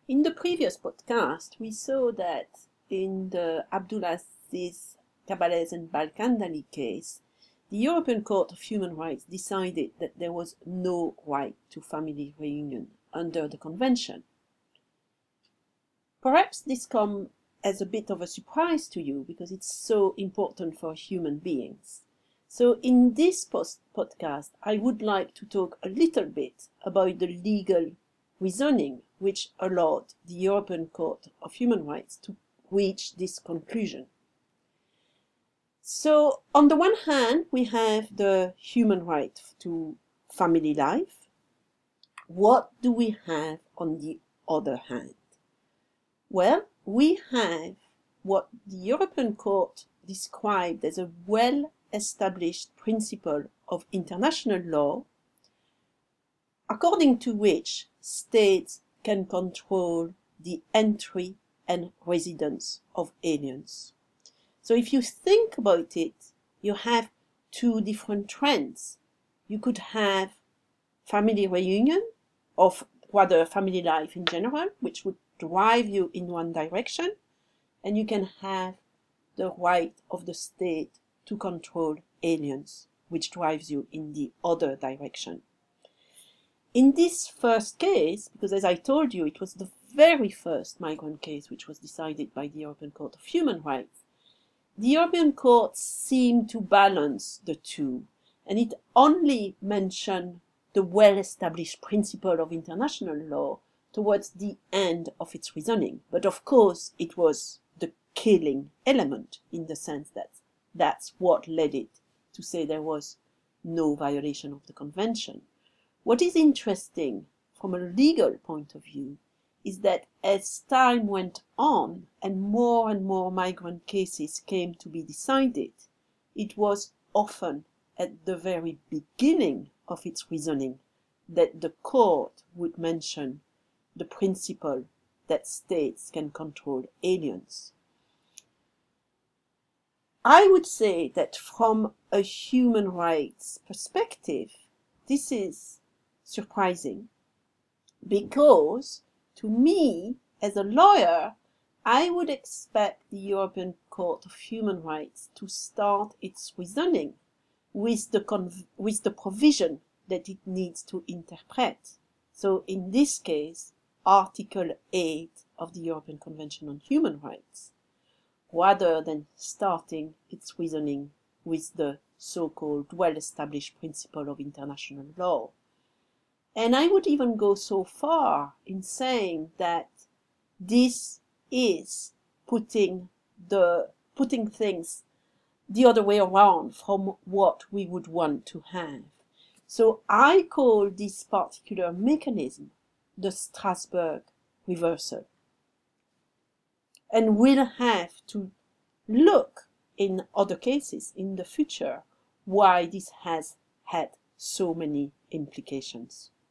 In the previous podcast, we saw that in the Abdulaziz Cabalès and Balkandali case, the European Court of Human Rights decided that there was no right to family reunion under the Convention. Perhaps this comes as a bit of a surprise to you because it's so important for human beings. So in this podcast, I would like to talk a little bit about the legal reasoning which allowed the European Court of Human Rights to reach this conclusion. So on the one hand, we have the human right to family life. What do we have on the other hand? Well, we have what the European Court described as a well-established principle of international law, according to which states can control the entry and residence of aliens. So if you think about it, you have two different trends. You could have family reunion, or rather family life in general, which would drive you in one direction, and you can have the right of the state to control aliens, which drives you in the other direction. In this first case, because as I told you, it was the very first migrant case which was decided by the European Court of Human Rights, the European Court seemed to balance the two, and it only mentioned the well-established principle of international law towards the end of its reasoning. But of course, it was the killing element in the sense that that's what led it to say there was no violation of the convention. What is interesting from a legal point of view is that as time went on and more migrant cases came to be decided, it was often at the very beginning of its reasoning that the court would mention the principle that states can control aliens. I would say that from a human rights perspective, this is surprising because, to me, as a lawyer, I would expect the European Court of Human Rights to start its reasoning with the provision that it needs to interpret. So in this case, Article 8 of the European Convention on Human Rights, rather than starting its reasoning with the so-called well-established principle of international law. And I would even go so far in saying that this is putting things the other way around from what we would want to have. So I call this particular mechanism the Strasbourg reversal. And we'll have to look in other cases in the future why this has had so many implications.